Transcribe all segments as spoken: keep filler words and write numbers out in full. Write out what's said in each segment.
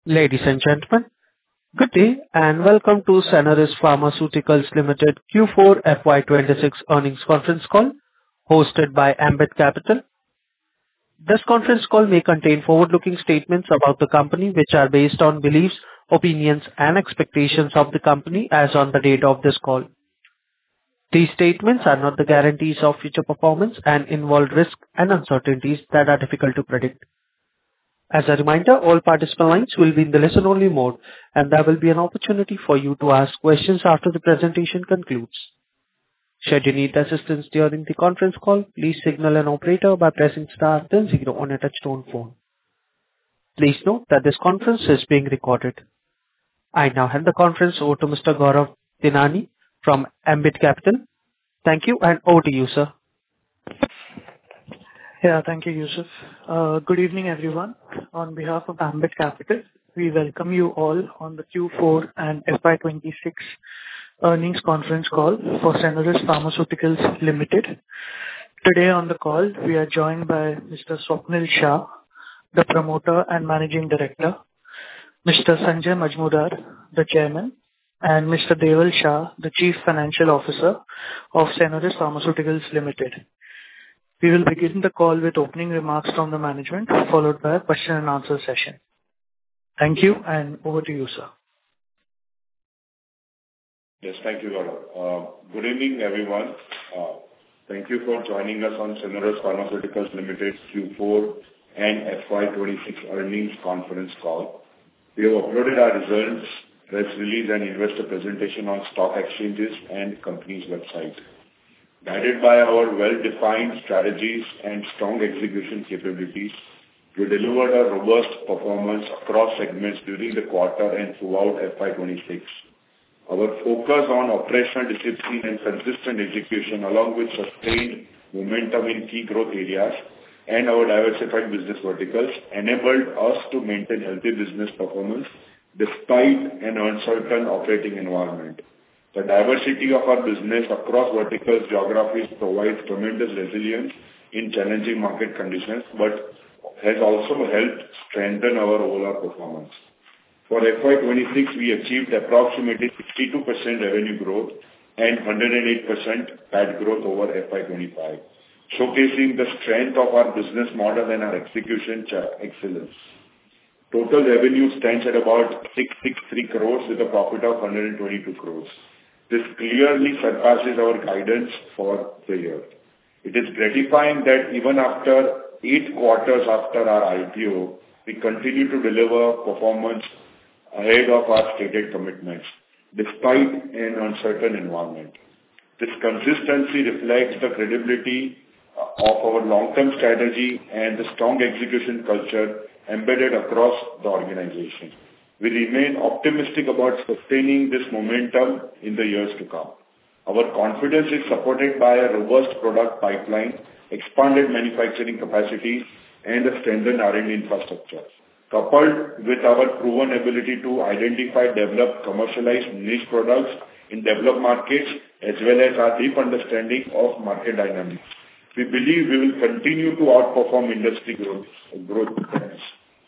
Ladies and gentlemen, good day and welcome to Sanoris Pharmaceuticals Limited Q four F Y twenty-six earnings conference call hosted by Ambit Capital. This conference call may contain forward-looking statements about the company, which are based on beliefs, opinions, and expectations of the company as on the date of this call. These statements are not the guarantees of future performance and involve risks and uncertainties that are difficult to predict. As a reminder, all participant lines will be in the listen-only mode, and there will be an opportunity for you to ask questions after the presentation concludes. Should you need assistance during the conference call, please signal an operator by pressing star then zero on a touch-tone phone. Please note that this conference is being recorded. I now hand the conference over to Mister Gaurav Tinani from Ambit Capital. Thank you, and over to you, sir. Yeah, thank you, Yusuf. Uh, Good evening, everyone. On behalf of Ambit Capital, we welcome you all on the Q four and F Y twenty-six earnings conference call for Sanoris Pharmaceuticals Limited. Today on the call, we are joined by Mister Swapnil Shah, the promoter and managing director, Mister Sanjay Majmudar, the chairman, and Mister Deval Shah, the chief financial officer of Sanoris Pharmaceuticals Limited. We will begin the call with opening remarks from the management, followed by a question and answer session. Thank you, and over to you, sir. Yes, thank you, Gaurav. Uh, Good evening, everyone. Uh, Thank you for joining us on Sanoris Pharmaceuticals Limited Q four and F Y twenty-six earnings conference call. We have uploaded our results, press release, and investor presentation on stock exchanges and company's website. Guided by our well-defined strategies and strong execution capabilities, we delivered a robust performance across segments during the quarter and throughout F Y twenty-six. Our focus on operational discipline and consistent execution, along with sustained momentum in key growth areas and our diversified business verticals, enabled us to maintain healthy business performance despite an uncertain operating environment. The diversity of our business across verticals geographies provides tremendous resilience in challenging market conditions, but has also helped strengthen our overall performance. For F Y twenty-six, we achieved approximately sixty-two percent revenue growth and one hundred eight percent P A T growth over F Y twenty-five, showcasing the strength of our business model and our execution excellence. Total revenue stands at about six hundred sixty-three crores with a profit of one hundred twenty-two crores. This clearly surpasses our guidance for the year. It is gratifying that even after eight quarters after our I P O, we continue to deliver performance ahead of our stated commitments, despite an uncertain environment. This consistency reflects the credibility of our long-term strategy and the strong execution culture embedded across the organization. We remain optimistic about sustaining this momentum in the years to come. Our confidence is supported by a robust product pipeline, expanded manufacturing capacity, and a strengthened R and D infrastructure. Coupled with our proven ability to identify, develop, commercialize niche products in developed markets, as well as our deep understanding of market dynamics, we believe we will continue to outperform industry growth, growth trends.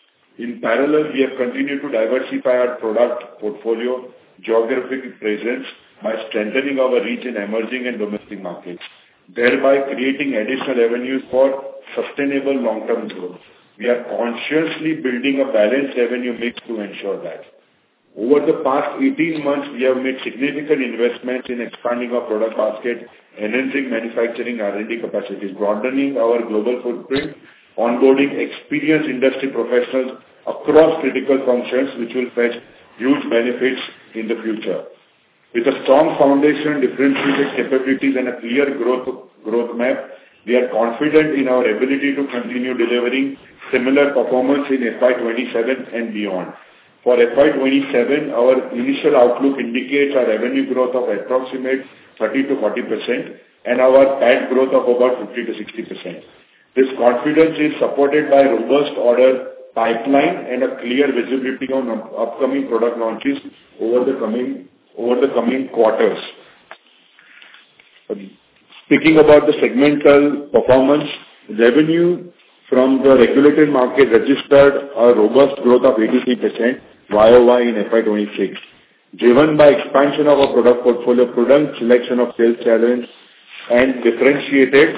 In parallel, we have continued to diversify our product portfolio, geographic presence by strengthening our reach in emerging and domestic markets, thereby creating additional avenues for sustainable long-term growth. We are consciously building a balanced revenue mix to ensure that. Over the past eighteen months, we have made significant investments in expanding our product basket, enhancing manufacturing R and D capacities, broadening our global footprint, onboarding experienced industry professionals across critical functions, which will fetch huge benefits in the future. With a strong foundation, differentiated capabilities, and a clear growth growth map, we are confident in our ability to continue delivering similar performance in F Y twenty-seven and beyond. For F Y twenty-seven, our initial outlook indicates a revenue growth of approximate thirty to forty percent and our P A T growth of about fifty to sixty percent. This confidence is supported by robust order pipeline and a clear visibility on upcoming product launches over the coming over the coming quarters. Speaking about the segmental performance, revenue from the regulated market registered a robust growth of eighty-three percent Y O Y in F Y twenty-six, driven by expansion of our product portfolio, prudent selection of sales channels, and differentiated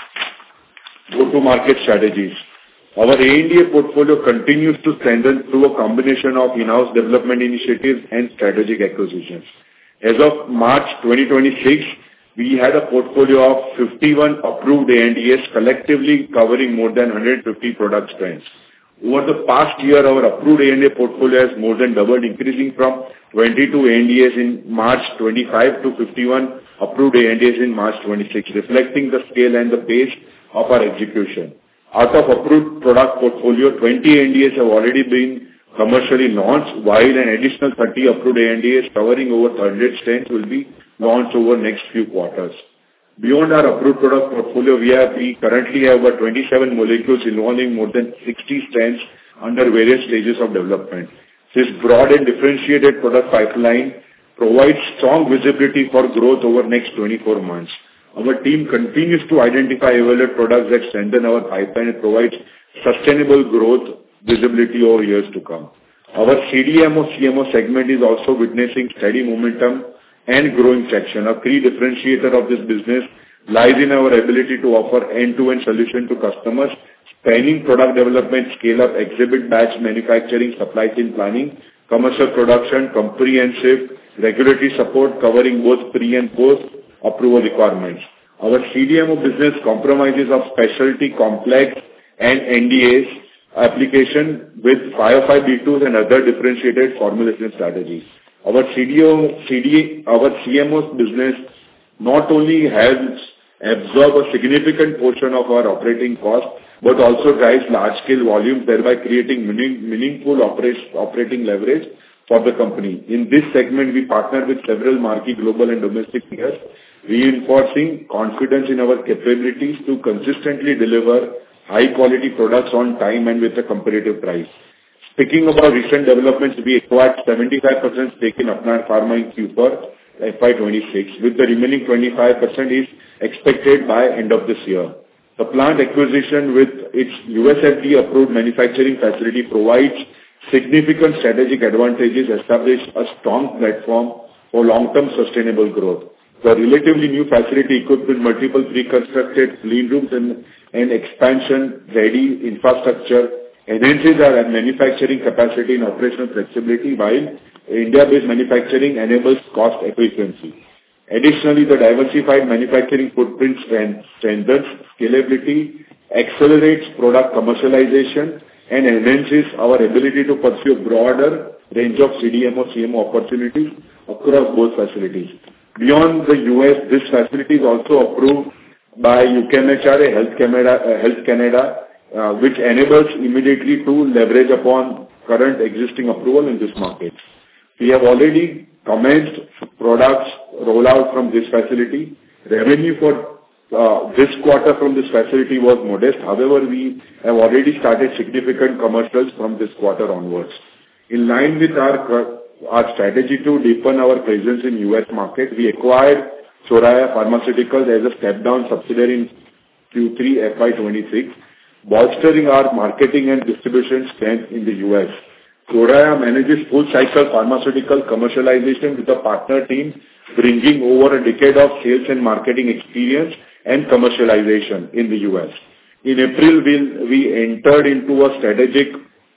go-to-market strategies. Our A and D A portfolio continues to strengthen through a combination of in-house development initiatives and strategic acquisitions. As of March twenty twenty-six, we had a portfolio of fifty-one approved A and D As, collectively covering more than one hundred fifty product strengths. Over the past year, our approved A and D A portfolio has more than doubled, increasing from twenty-two A and D As in March twenty-five to fifty-one approved A and D As in March twenty-six, reflecting the scale and the pace of our execution. Out of approved product portfolio, twenty A and D As have already been commercially launched, while an additional thirty approved A and D As covering over one hundred strengths will be launched over next few quarters. Beyond our approved product portfolio, we have we currently have over twenty-seven molecules involving more than sixty strengths under various stages of development. This broad and differentiated product pipeline provides strong visibility for growth over next twenty-four months. Our team continues to identify evaluate products that strengthen our pipeline and provide sustainable growth visibility over years to come. Our C D M O C M O segment is also witnessing steady momentum and growing traction. A key differentiator of this business lies in our ability to offer end-to-end solution to customers, spanning product development, scale-up, exhibit batch manufacturing, supply chain planning, commercial production, comprehensive regulatory support covering both pre and post approval requirements. Our C D M O business comprises of specialty, complex, and N D As application with five oh five B twos and other differentiated formulation strategies. Our C D O, C D, our C M O business not only helps absorb a significant portion of our operating costs, but also drives large-scale volumes, thereby creating meaning, meaningful operation, operating leverage for the company. In this segment, we partner with several marquee global and domestic peers, reinforcing confidence in our capabilities to consistently deliver high-quality products on time and with a competitive price. Speaking about recent developments, we acquired seventy-five percent stake in Apnar Pharma in Q four F Y twenty-six, with the remaining twenty-five percent is expected by end of this year. The plant acquisition with its U S F D A-approved manufacturing facility provides significant strategic advantages, establish a strong platform for long-term sustainable growth. The relatively new facility equipped with multiple pre-constructed clean rooms and, and expansion-ready infrastructure enhances our manufacturing capacity and operational flexibility, while India-based manufacturing enables cost efficiency. Additionally, the diversified manufacturing footprint strengthens scalability, accelerates product commercialization, and enhances our ability to pursue a broader range of C D M O C M O opportunities across both facilities. Beyond the U S, this facility is also approved by U K M H R A, Health Canada, uh, Health Canada uh, which enables immediately to leverage upon current existing approval in this market. We have already commenced products rollout from this facility. Revenue for uh, this quarter from this facility was modest. However, we have already started significant commercials from this quarter onwards. In line with our our strategy to deepen our presence in U S market, we acquired Soraya Pharmaceuticals as a step-down subsidiary in Q three F Y twenty-six, bolstering our marketing and distribution strength in the U S. Soraya manages full-cycle pharmaceutical commercialization with a partner team, bringing over a decade of sales and marketing experience and commercialization in the U S. In April, we, we entered into a strategic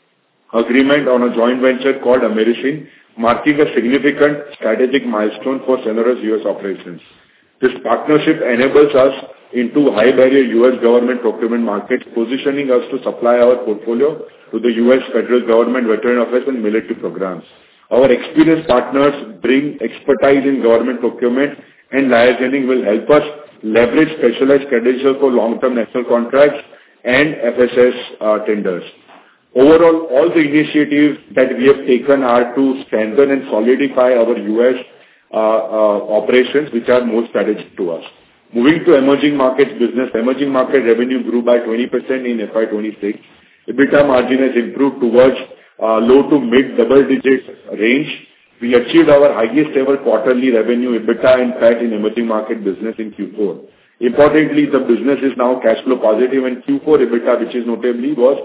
agreement on a joint venture called Americin, marking a significant strategic milestone for Cenero's U S operations. This partnership enables us into high-barrier U S government procurement markets, positioning us to supply our portfolio to the U S federal government, veteran affairs, and military programs. Our experienced partners bring expertise in government procurement, and liaising will help us leverage specialized credentials for long-term national contracts and F S S uh, tenders. Overall, all the initiatives that we have taken are to strengthen and solidify our U S uh, uh, operations, which are more strategic to us. Moving to emerging markets business, emerging market revenue grew by twenty percent in F Y twenty-six. EBITDA margin has improved towards uh, low to mid double-digit range. We achieved our highest ever quarterly revenue, EBITDA and P A T in emerging market business in Q four. Importantly, the business is now cash flow positive, and Q four EBITDA, which is notably, was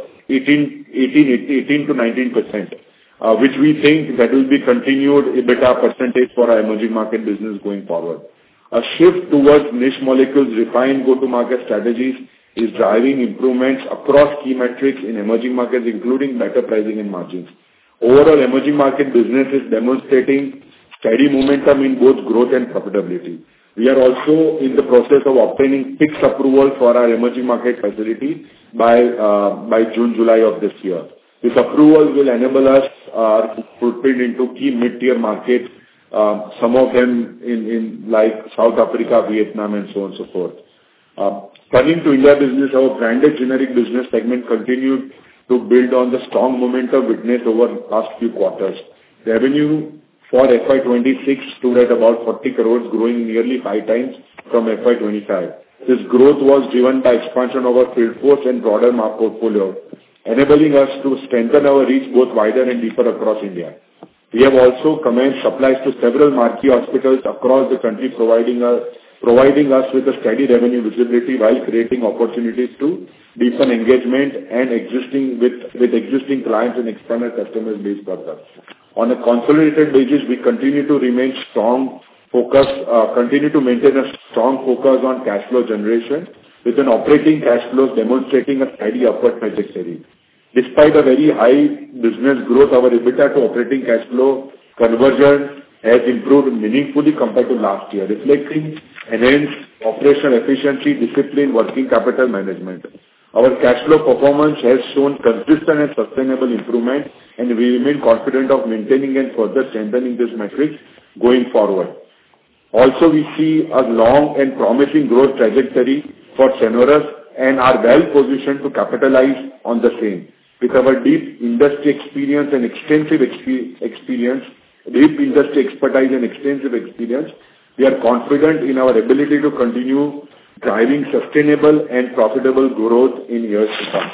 eighteen to nineteen percent, uh, which we think that will be continued EBITDA percentage for our emerging market business going forward. A shift towards niche molecules, refined go-to-market strategies is driving improvements across key metrics in emerging markets, including better pricing and margins. Overall, emerging market business is demonstrating steady momentum in both growth and profitability. We are also in the process of obtaining P I C S approval for our emerging market facility by uh, by June, July of this year. This approval will enable us uh, to footprint into key mid-tier markets, uh, some of them in, in like South Africa, Vietnam, and so on and so forth. Uh, Turning to India business, our branded generic business segment continued to build on the strong momentum witnessed over the past few quarters. Revenue for F Y twenty-six stood at about forty crores, growing nearly five times from F Y twenty-five. This growth was driven by expansion of our field force and broader market portfolio, enabling us to strengthen our reach both wider and deeper across India. We have also commenced supplies to several marquee hospitals across the country, providing us providing us with a steady revenue visibility while creating opportunities to deepen engagement and existing with, with existing clients and expand our customer base further. On a consolidated basis, we continue to remain strong focus, uh, continue to maintain a strong focus on cash flow generation, with an operating cash flows demonstrating a steady upward trajectory. Despite a very high business growth, our EBITDA to operating cash flow conversion has improved meaningfully compared to last year, reflecting enhanced operational efficiency, discipline, working capital management. Our cash flow performance has shown consistent and sustainable improvement, and we remain confident of maintaining and further strengthening this metric going forward. Also, we see a long and promising growth trajectory for Cenorus and are well positioned to capitalize on the same. With our deep industry experience and extensive exp- experience, deep industry expertise and extensive experience, we are confident in our ability to continue driving sustainable and profitable growth in years to come.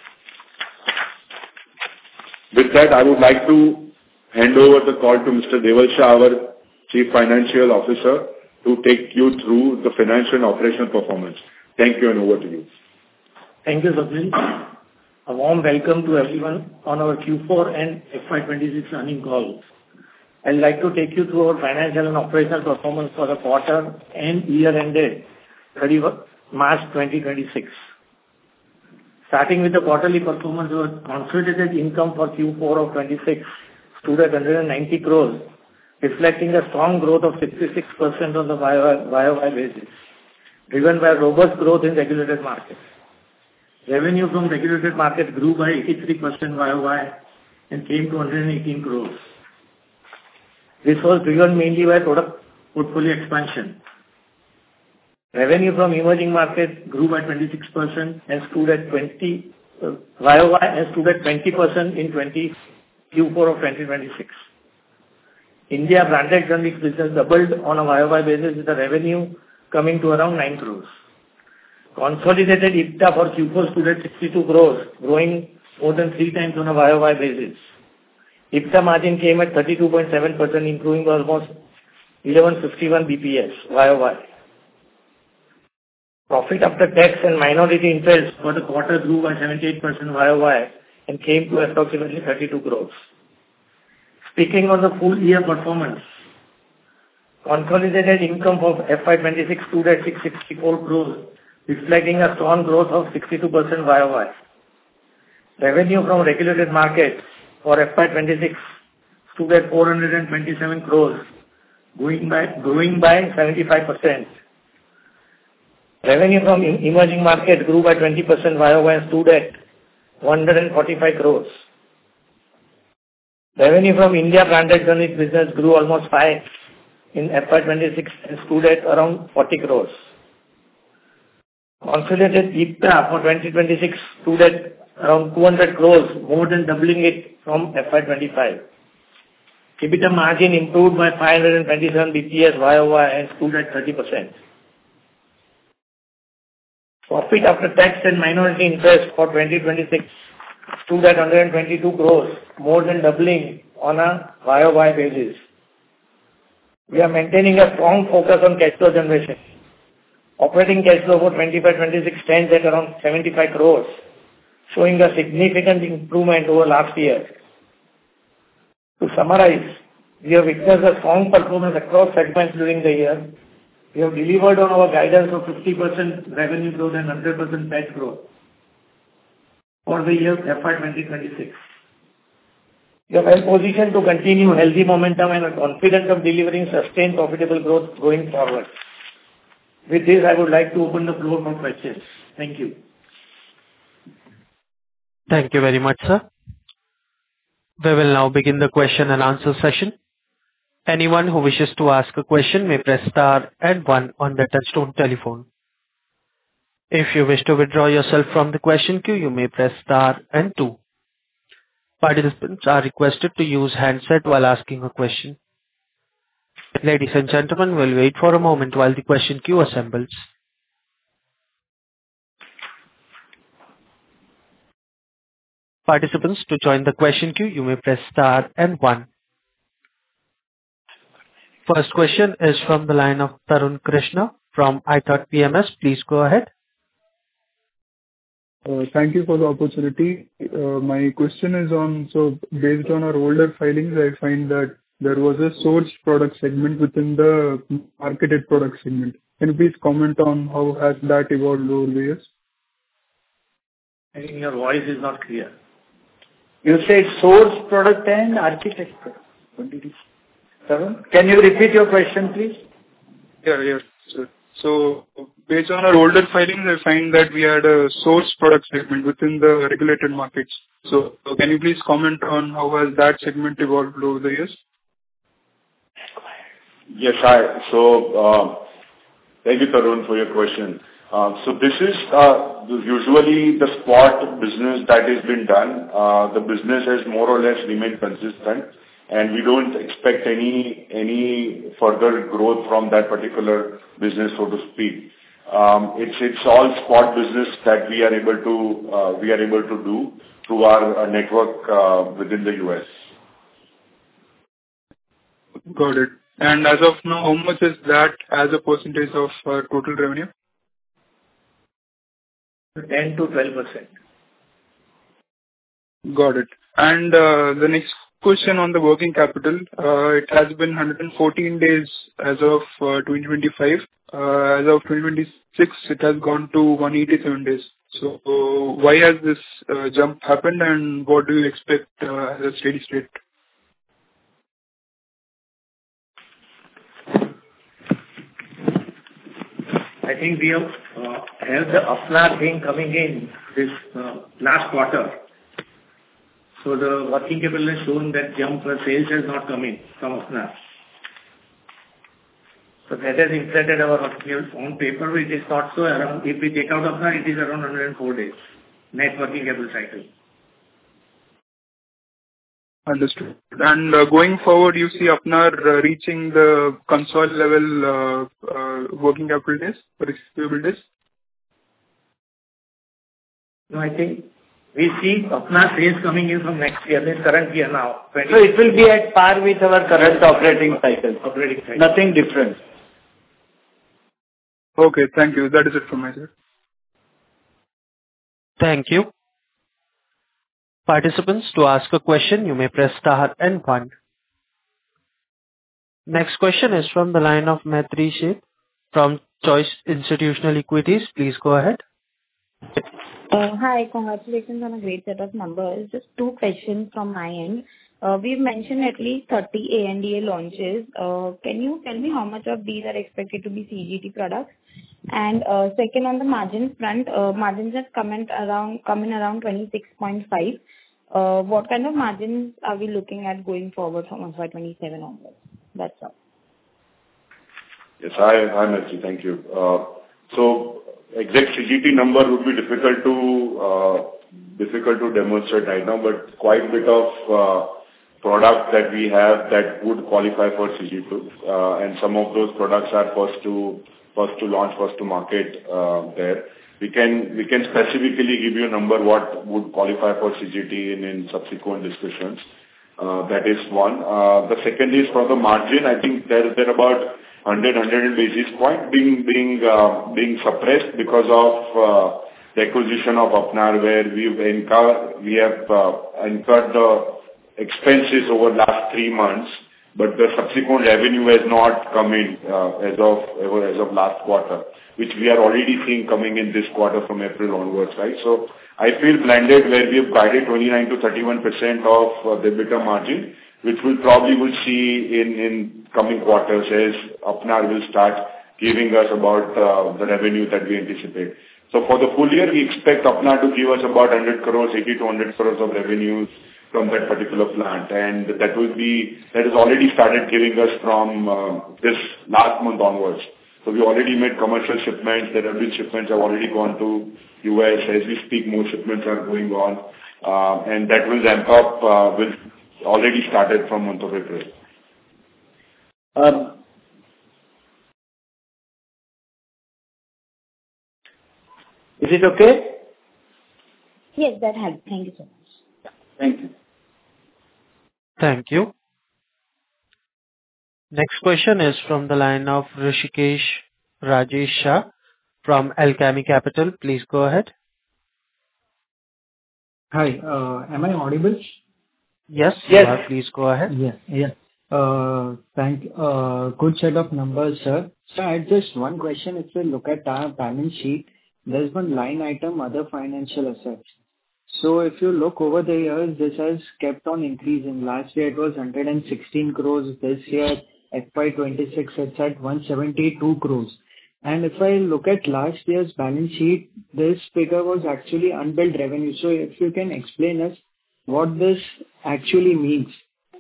With that, I would like to hand over the call to Mister Deval Shah, our Chief Financial Officer, to take you through the financial and operational performance. Thank you, and over to you. Thank you, Swapnil. A warm welcome to everyone on our Q four and F Y twenty-six earnings call. I'd like to take you through our financial and operational performance for the quarter and year ended thirty-first March twenty twenty-six. Starting with the quarterly performance, our consolidated income for Q four of twenty-six stood at one hundred ninety crores, reflecting a strong growth of sixty-six percent on the Y O Y basis, driven by robust growth in regulated markets. Revenue from regulated markets grew by eighty-three percent Y O Y and came to one hundred eighteen crores. This was driven mainly by product portfolio expansion. Revenue from emerging markets grew by twenty-six percent and stood at twenty uh, Y O Y and stood at twenty percent in Q four of twenty twenty-six. India branded generics business doubled on a Y O Y basis, with the revenue coming to around nine crores. Consolidated EBITDA for Q four stood at sixty-two crores, growing more than three times on a Y O Y basis. EBITDA margin came at thirty-two point seven percent, improving almost eleven fifty-one B P S Y O Y. Profit after tax and minority interest for the quarter grew by seventy-eight percent Y O Y and came to approximately thirty-two crores. Speaking on the full year performance, consolidated income for F Y twenty-six stood at six hundred sixty-four crores, reflecting a strong growth of sixty-two percent Y O Y. Revenue from regulated markets for F Y twenty-six stood at four hundred twenty-seven crores, growing by, growing by seventy-five percent. Revenue from emerging markets grew by twenty percent Y O Y and stood at one hundred forty-five crores. Revenue from India branded generic business grew almost five in F Y twenty-six and stood at around forty crores. Consolidated EBITDA for twenty twenty-six stood at around two hundred crores, more than doubling it from F Y twenty-five. EBITDA margin improved by five hundred twenty-seven B P S Y O Y and stood at thirty percent. Profit after tax and minority interest for twenty twenty-six stood at one hundred twenty-two crores, more than doubling on a Y O Y basis. We are maintaining a strong focus on cash flow generation. Operating cash flow for twenty-five twenty-six stands at around seventy-five crores, showing a significant improvement over last year. To summarize, we have witnessed a strong performance across segments during the year. We have delivered on our guidance of fifty percent revenue growth and one hundred percent P A T growth for the year F Y twenty twenty-six. We are well positioned to continue healthy momentum and are confident of delivering sustained profitable growth going forward. With this, I would like to open the floor for questions. Thank you. Thank you very much, sir. We will now begin the question and answer session. Anyone who wishes to ask a question may press star and one on the touchtone telephone. If you wish to withdraw yourself from the question queue, you may press star and two. Participants are requested to use handset while asking a question. Ladies and gentlemen, we'll wait for a moment while the question queue assembles. Participants, to join the question queue, you may press star and one. First question is from the line of Tarun Krishna from iThought P M S. Please go ahead. Uh, Thank you for the opportunity. Uh, My question is on, so based on our older filings, I find that there was a sourced product segment within the marketed product segment. Can you please comment on how has that evolved over the years? I think your voice is not clear. You said source product and architect product. What did you say? Tarun, can you repeat your question, please? Yeah, yes, sir. So based on our older filings, I find that we had a source product segment within the regulated markets. So can you please comment on how has that segment evolved over the years? Yes, hi. So, uh, thank you, Tarun, for your question. Uh, So this is uh, usually the spot business that has been done. Uh, The business has more or less remained consistent, and we don't expect any any further growth from that particular business, so to speak. Um, It's it's all spot business that we are able to uh, we are able to do through our uh, network uh, within the U S. Got it. And as of now, how much is that as a percentage of uh, total revenue? ten to twelve percent. Got it. And uh, the next question on the working capital, uh, it has been one hundred fourteen days as of uh, twenty twenty-five. Uh, As of twenty twenty-six, it has gone to one hundred eighty-seven days. So why has this uh, jump happened, and what do you expect uh, as a steady state? I think we have uh, have the Apna thing coming in this uh, last quarter. So the working capital has shown that jump, uh, sales has not come in from Apna. So that has inflated our on paper, it is not so around, if we take out Apna, it is around one hundred four days, net working capital cycle. Understood. And uh, going forward, you see Apnar uh, reaching the console level uh, uh, working capital days, receivable days? No, I think we see Apna sales coming in from next year, this current year now. So it will be at par with our current operating cycle. Operating cycle. Nothing different. Okay, thank you. That is it from my side. Thank you. Participants, to ask a question, you may press star and one. Next question is from the line of Maitri Sheth from Choice Institutional Equities. Please go ahead. Uh, Hi. Congratulations on a great set of numbers. Just two questions from my end. Uh, We've mentioned at least thirty A N D A launches. Uh, Can you tell me how much of these are expected to be C G T products? And uh, second, on the margin front, uh, margins have come in around come in around twenty-six point five. Uh, What kind of margins are we looking at going forward from F Y twenty-seven onwards? That's all. Yes, hi, hi, Maitri. Thank you. Uh, So exact C G T number would be difficult to uh, difficult to demonstrate right now, but quite a bit of uh, product that we have that would qualify for C G T, uh, and some of those products are first to first to launch, first to market uh, there. We can we can specifically give you a number what would qualify for C G T in, in subsequent discussions. Uh, that is one. Uh, the second is for the margin. I think they're they're about one hundred, one hundred basis point being being uh, being suppressed because of uh, the acquisition of Apnar, where we've incurred we have uh, incurred the expenses over last three months, but the subsequent revenue has not come in uh, as of as of last quarter, which we are already seeing coming in this quarter from April onwards, right? So I feel blended where we have guided twenty-nine to thirty-one percent of uh, the EBITDA margin, which we'll probably will see in in coming quarters as Apnar will start giving us about uh, the revenue that we anticipate. So for the full year, we expect Apnar to give us about one hundred crores, eighty to one hundred crores of revenues from that particular plant, and that will be that has already started giving us from uh, this last month onwards. So we already made commercial shipments. The revenue shipments have already gone to U S. As we speak, more shipments are going on, uh, and that will ramp up. Uh, will already started from month of April. Um, Is it okay? Yes, that helps. Thank you so much. Thank you. Thank you. Next question is from the line of Rishikesh Rajesh Shah from Alchemy Capital. Please go ahead. Hi, uh, am I audible? Yes, Yes. you are. Please go ahead. Yeah, yeah. Uh, Thank uh Good set of numbers, sir. Sir, I have just one question. If you look at our balance sheet, there's one line item, other financial assets. So if you look over the years, this has kept on increasing. Last year, it was one hundred sixteen crores. This year, F Y twenty-six, it's at one hundred seventy-two crores. And if I look at last year's balance sheet, this figure was actually unbilled revenue. So if you can explain us what this actually means.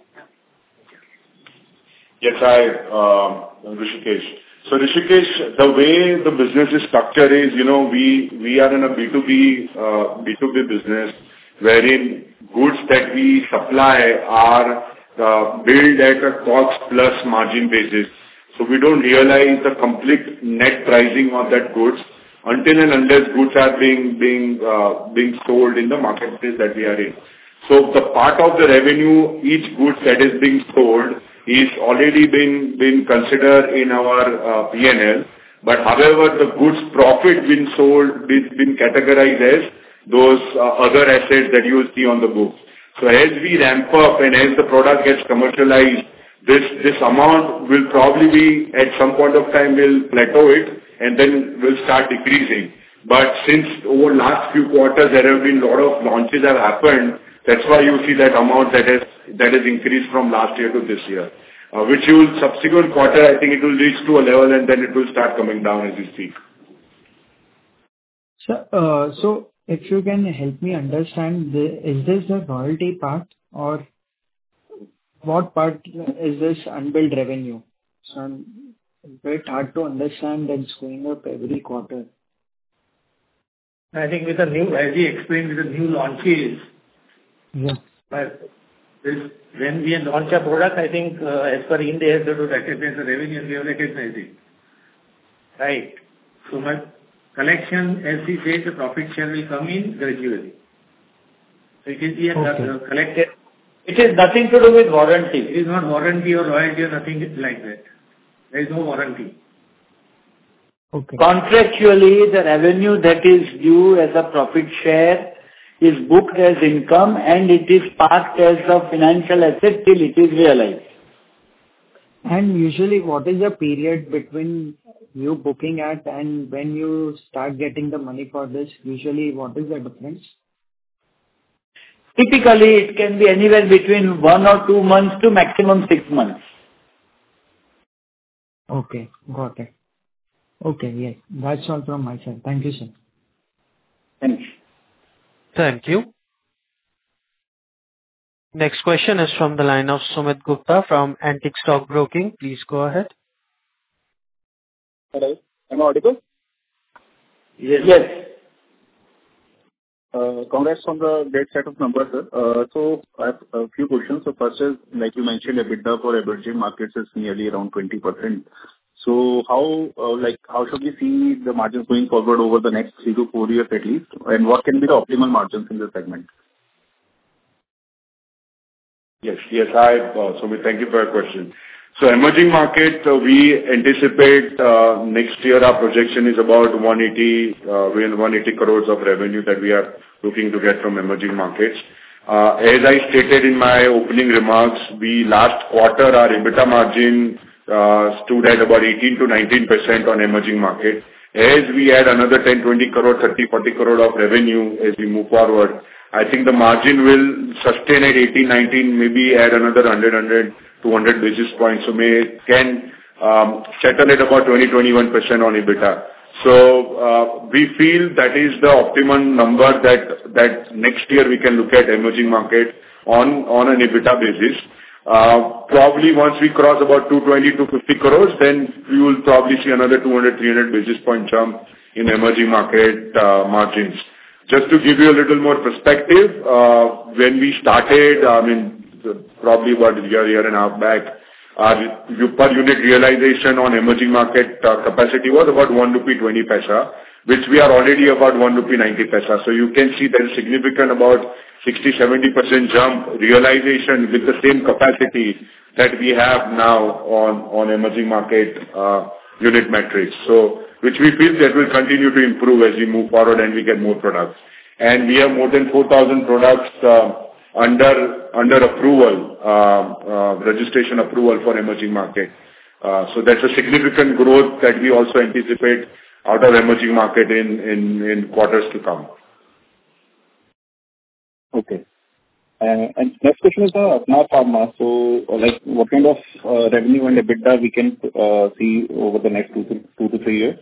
Yes, hi, uh, Rishikesh. So Rishikesh, the way the business is structured is, you know, we we are in a B two B uh, B two B business wherein goods that we supply are uh, billed at a cost plus margin basis. So we don't realize the complete net pricing of that goods until and unless goods are being being uh, being sold in the marketplace that we are in. So the part of the revenue, each goods that is being sold is already been been considered in our uh, P and L. But however, the goods profit been sold, been been categorized as those uh, other assets that you will see on the books. So as we ramp up and as the product gets commercialized, this this amount will probably be, at some point of time, will plateau it and then will start decreasing. But since over last few quarters, there have been a lot of launches have happened, that's why you see that amount that has that has increased from last year to this year, uh, which you will subsequent quarter, I think it will reach to a level and then it will start coming down as we speak. Sir, uh, so if you can help me understand, the, is this the royalty part or what part is this unbilled revenue? So I'm- it's very hard to understand, and it's going up every quarter. I think with the new, as he explained, with the new launches, Yeah. but this, when we launch a product, I think, uh, as per Ind AS, they have to recognize the revenue and we have recognized it. Right. So my collection, as he said, the profit share will come in gradually. So it is here Okay. collected. It is nothing to do with warranty. It is not warranty or royalty or nothing like that. There is no warranty. Okay. Contractually, the revenue that is due as a profit share is booked as income and it is parked as a financial asset till it is realized. And usually, what is the period between you booking at and when you start getting the money for this? Usually, what is the difference? Typically, it can be anywhere between one or two months to maximum six months. Okay, got it. Okay, yes. That's all from my side. Thank you, sir. Thanks. Thank you. Next question is from the line of Sumit Gupta from Antique Stock Broking. Please go ahead. Hello, am I audible? Yes. Yes. Uh, Congrats on the great set of numbers, sir. Uh, So I have a few questions. So first is, like you mentioned, EBITDA for emerging markets is nearly around twenty percent. So how, uh, like, how should we see the margins going forward over the next three to four years at least? And what can be the optimal margins in this segment? Yes, yes, I, uh, Sumit, thank you for your question. So emerging market, uh, we anticipate uh, next year our projection is about one eighty, uh, one eighty crores of revenue that we are looking to get from emerging markets. Uh, as I stated in my opening remarks, we last quarter our EBITDA margin uh, stood at about eighteen to nineteen percent on emerging market. As we add another ten, twenty crore, thirty, forty crore of revenue as we move forward, I think the margin will sustain at eighteen, nineteen, maybe add another one hundred, two hundred basis points. So may can um, settle at about twenty, twenty-one percent on EBITDA. So uh, we feel that is the optimum number that that next year we can look at emerging market on on an EBITDA basis. Uh, probably once we cross about two twenty, two fifty crores, then we will probably see another two hundred, three hundred basis point jump in emerging market uh, margins. Just to give you a little more perspective, uh, when we started, I mean, probably about a year, year and a half back, our per unit realization on emerging market uh, capacity was about one rupee twenty paisa, which we are already about one rupee ninety paisa. So you can see there is significant about sixty, seventy percent jump realization with the same capacity that we have now on, on emerging market uh, unit metrics. So, which we feel that will continue to improve as we move forward and we get more products. And we have more than four thousand products uh, under under approval, uh, uh, registration approval for emerging market. Uh, so that's a significant growth that we also anticipate out of emerging market in, in, in quarters to come. Okay. Uh, and next question is on Apnar Pharma. So, like, what kind of uh, revenue and EBITDA we can uh, see over the next two to, two to three years?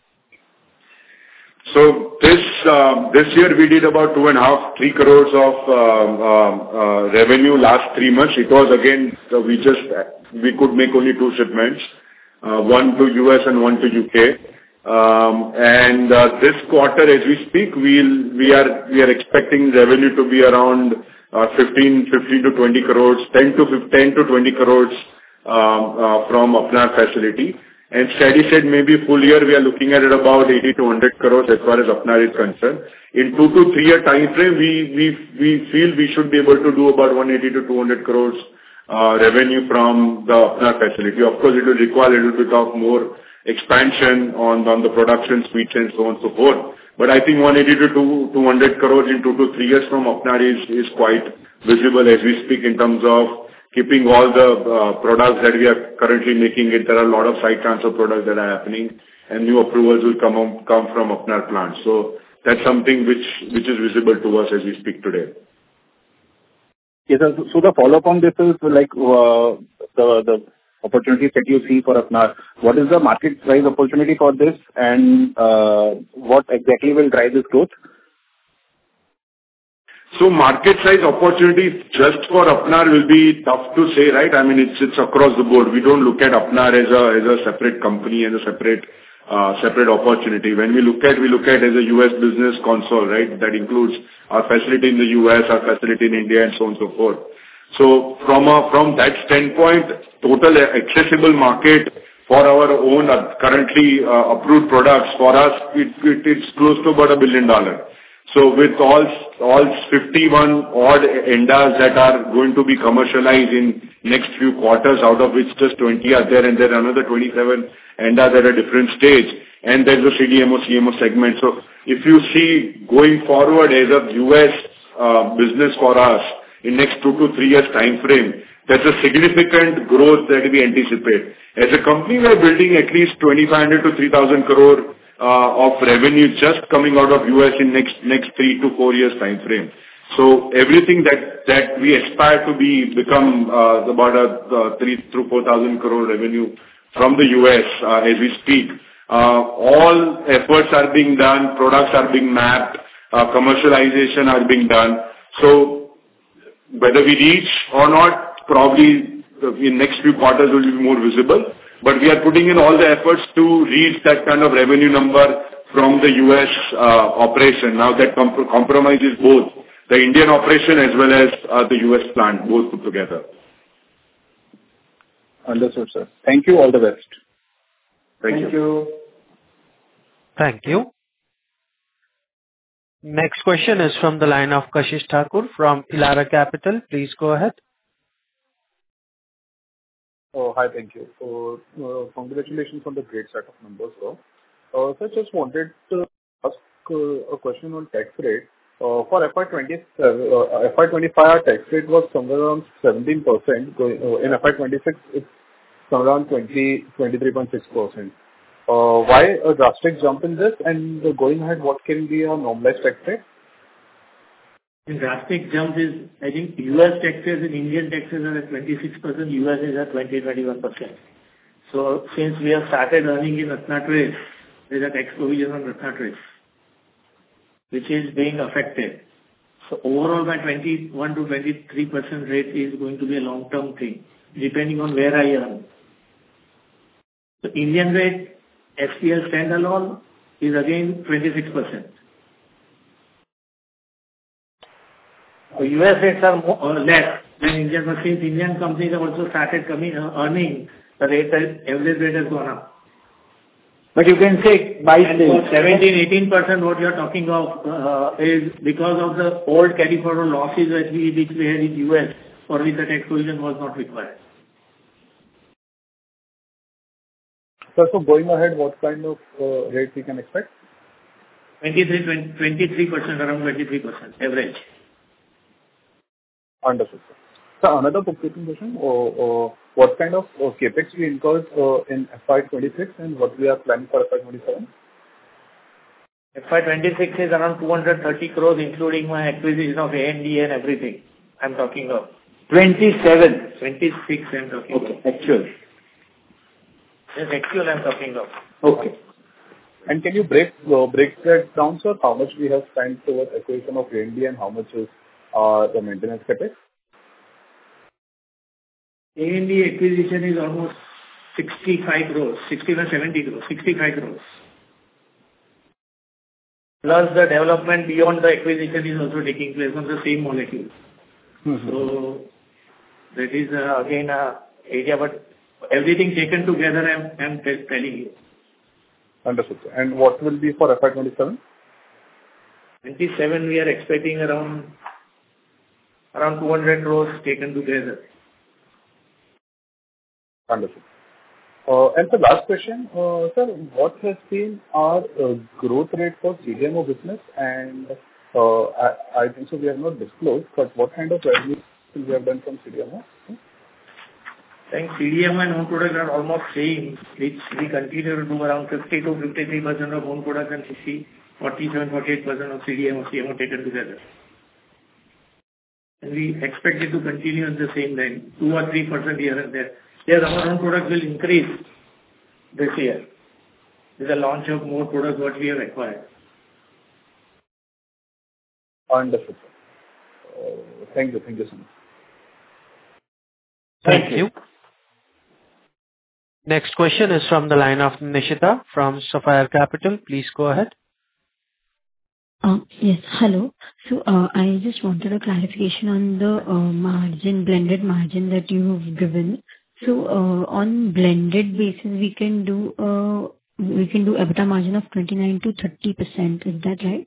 So this uh, this year we did about two and a half, three crores of uh, uh, uh, revenue last three months. It was again uh, we just we could make only two shipments, uh, one to U S and one to U K. Um, and uh, this quarter, as we speak, we'll we are we are expecting revenue to be around uh, fifteen, fifteen to twenty crores, ten to ten to twenty crores um, uh, from Apnar facility. And steady state, maybe full year, we are looking at it about eighty to one hundred crores as far as Apnar is concerned. In two to three year time frame, we we we feel we should be able to do about one eighty to two hundred crores uh, revenue from the Apnar facility. Of course, it will require a little bit of more expansion on on the production suites and so on and so forth. But I think one eighty to two hundred crores in two to three years from Apnar is is quite visible as we speak in terms of keeping all the uh, products that we are currently making it. There are a lot of site transfer products that are happening, and new approvals will come on, come from Apnar plant. So that's something which which is visible to us as we speak today. Yes, so, so the follow-up on this is like uh, the the opportunities that you see for Apnar. What is the market size opportunity for this, and uh, what exactly will drive this growth? So market size opportunity just for Apnar will be tough to say, right? I mean, it's it's across the board. We don't look at Apnar as a as a separate company, as a separate uh, separate opportunity. When we look at, we look at as a U S business console, right? That includes our facility in the U S, our facility in India, and so on and so forth. So from a, from that standpoint, total accessible market for our own uh, currently uh, approved products for us, it, it it's close to about a billion dollar. So with all all fifty-one odd A N D As that are going to be commercialized in next few quarters, out of which just twenty are there, and there are another twenty-seven A N D As at a different stage, and there's a C D M O, C M O segment. So if you see going forward as a U S uh, business for us in next two to three years time frame, that's a significant growth that we anticipate. As a company, we are building at least twenty-five hundred to three thousand crore Uh, of revenue just coming out of U S in next next three to four years time frame. So everything that that we aspire to be become uh, about a uh, three to four thousand crore revenue from the U S uh, as we speak. Uh, all efforts are being done, products are being mapped, uh, commercialization are being done. So whether we reach or not, probably in next few quarters will be more visible. But we are putting in all the efforts to reach that kind of revenue number from the U S uh, operation. Now that comp- compromises both the Indian operation as well as uh, the U S plant, both put together. Understood, sir. Thank you. All the best. Thank, Thank you. you. Thank you. Next question is from the line of Kashish Thakur from Elara Capital. Please go ahead. Oh, hi. Thank you. So, uh, congratulations on the great set of numbers, sir. Uh, So just wanted to ask uh, a question on tax rate. Uh, For F Y twenty-seven, uh, F Y twenty-five, our tax rate was somewhere around seventeen percent. Going uh, in F Y twenty-six, it's somewhere around twenty twenty-three point six percent. Uh, Why a drastic jump in this? And uh, going ahead, what can be a normalized tax rate? The drastic jump is, I think U S taxes and Indian taxes are at twenty-six percent, U S is at twenty to twenty-one percent. So since we have started earning in Ratnatrades, there's a tax provision on Ratnatrades, which is being affected. So overall, my twenty-one to twenty-three percent rate is going to be a long-term thing, depending on where I earn. So Indian rate, S P L standalone, is again twenty-six percent. So U S rates are more, or less than Indian, but since Indian companies have also started coming, uh, earning, the rate, has- average rate has gone up. But you can say by And for state. seventeen, eighteen percent what you are talking of uh, is because of the old carry forward losses that we, which we had in U S, for which the tax provision was not required. So, so going ahead, what kind of uh, rate we can expect? twenty-three, twenty-three percent, around twenty-three percent average. Understood, sir. So another bookkeeping question. Uh, uh, What kind of uh, CapEx we incurred uh, in F Y twenty-six and what we are planning for F Y twenty-seven? F Y twenty-six is around two hundred thirty crores, including my acquisition of A and D and everything. I'm talking of twenty-seven. twenty-six I'm talking Okay, of. actual. Yes, actual I'm talking of. Okay. And can you break uh, break that down, sir? How much we have spent towards acquisition of A and D and how much is uh, the maintenance CapEx? A and D acquisition is almost sixty-five crores, sixty-one, seventy crores, sixty-five crores. Plus the development beyond the acquisition is also taking place on the same molecule. Mm-hmm. So that is uh, again a area, but everything taken together, I'm, I'm t- telling you. Understood, sir. And what will be for F Y twenty-seven? twenty-seven we are expecting around around two hundred crores taken together. Understood. Uh, And the last question, uh, sir, what has been our uh, growth rate for C D M O business? And uh, I I think so we have not disclosed, but what kind of revenue we have done from C D M O? I think C D M O and own products are almost same, which we continue to do around fifty to fifty-three percent of own products and fifty, forty-seven, forty-eight percent of C D M O, C M O taken together. And we expect it to continue in the same line, two or three percent here and there. Yes, our own products will increase this year with the launch of more products what we have acquired. Understood, sir. Uh, Thank you. Thank you so much. Thank you. Next question is from the line of Nishita from Sapphire Capital. Please go ahead. Uh, Yes. Hello. So, uh, I just wanted a clarification on the uh, margin, blended margin that you've given. So, uh, on blended basis, we can do uh, we can do EBITDA margin of twenty-nine to thirty percent. Is that right?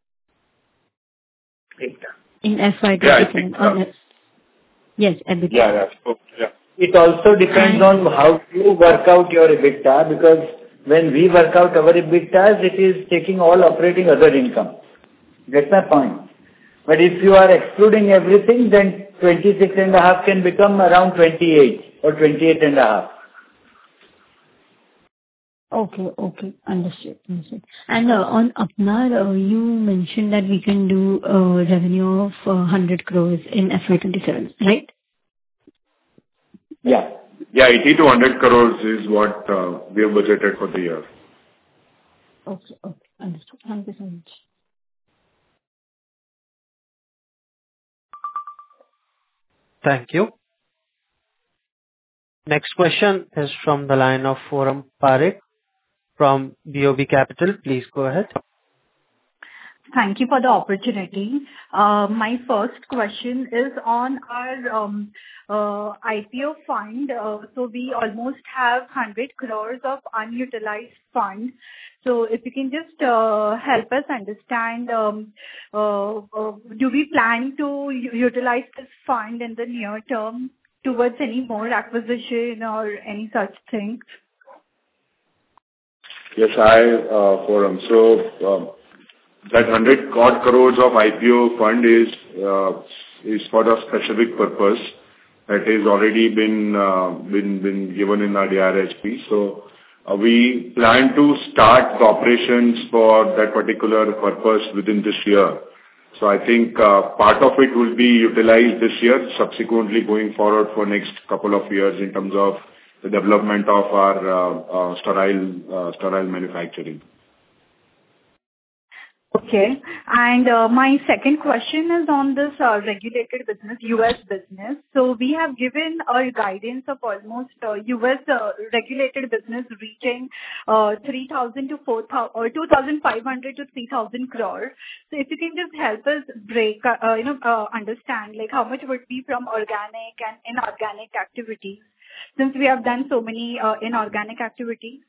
In F Y Yeah, I twenty-seven. think so. on a- Yes, EBITDA. Yeah, yeah. So, yeah. It also depends on how you work out your EBITDA, because when we work out our EBITDAs, it is taking all operating other income. Get my point? But if you are excluding everything, then twenty-six and a half can become around twenty-eight or twenty-eight and a half. Okay. Okay. Understood. Understood. And uh, on Apnar, uh, you mentioned that we can do uh, revenue of uh, one hundred crores in F Y twenty-seven, right? Yeah. Yeah, eighty to one hundred crores is what uh, we have budgeted for the year. Okay. Okay. Understood. Thank you so much. Thank you. Next question is from the line of Forum Parekh from B O B Capital. Please go ahead. Thank you for the opportunity. Uh, My first question is on our um, uh, I P O fund. Uh, So we almost have one hundred crores of unutilized fund. So if you can just uh, help us understand, um, uh, uh, do we plan to u- utilize this fund in the near term? towards any more acquisition or any such things? Yes, hi, uh, Forum. So, um, that one hundred odd crores of I P O fund is uh, is for a specific purpose that has already been uh, been been given in our D R H P. So, uh, we plan to start the operations for that particular purpose within this year. So I think uh, part of it will be utilized this year, subsequently going forward for next couple of years in terms of the development of our uh, uh, sterile uh, sterile manufacturing. Okay. And uh, my second question is on this uh, regulated business, U S business. So we have given a guidance of almost uh, U S uh, regulated business reaching uh, three thousand to four thousand or two thousand five hundred to three thousand crore. So if you can just help us break, uh, uh, you know, uh, understand like how much would be from organic and inorganic activities, since we have done so many uh, inorganic activities.